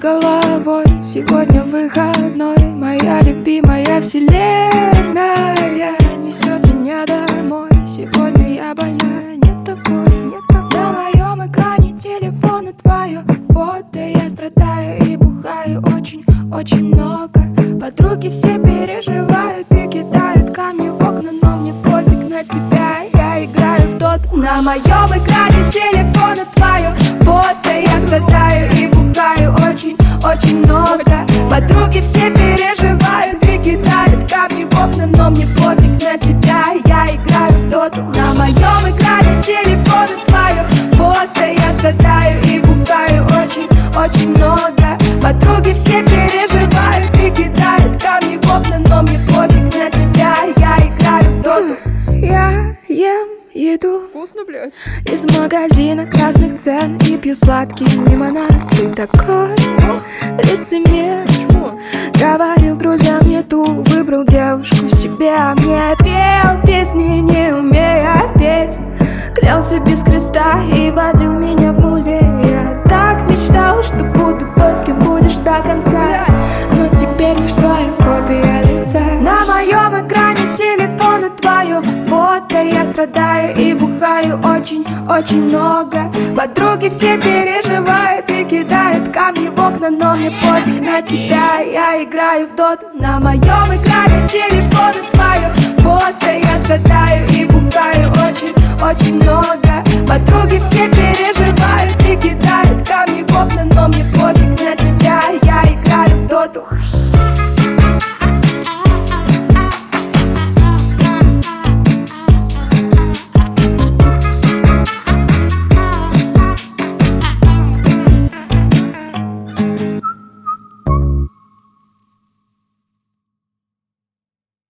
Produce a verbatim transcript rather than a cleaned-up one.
головой. Сегодня выходной, моя любимая вселенная несет меня домой. Сегодня я больна не тобой. На моем экране телефона твое фото. Я страдаю и бухаю очень-очень много. Подруги все переживают и кидают камни в окна, но мне пофиг на тебя, я играю в доту. На моем экране телефона твое фото. Я страдаю и бухаю очень-очень много. Подруги все переживают и кидают камни в окна, но мне пофиг на тебя, я играю в доту. На моем экране телефона твое фото. Я страдаю и бухаю очень-очень много. Подруги все переживают и кидают камни в окна, но мне пофиг на тебя, я играю в доту. Я ем еду Вкусно, блядь. из магазина красных цен и пью сладкий лимонад. Ты такой лицемер. Почему? Говорил друзьям не ту, выбрал девушку себе, а мне пел песни, не умея петь. Клялся без креста и водил меня в музей. Я так мечтал, что буду той, с кем будешь до конца. Но теперь лишь твоя копия лица. На моем экране телефона твое фото. Я страдаю и бухаю очень-очень много. Подруги все переживают и кидают камни в окна, но мне пофиг на тебя, я играю в доту. На моем экране телефона твое фото. Я страдаю и бухаю очень-очень много. Подруги все переживают и кидают камни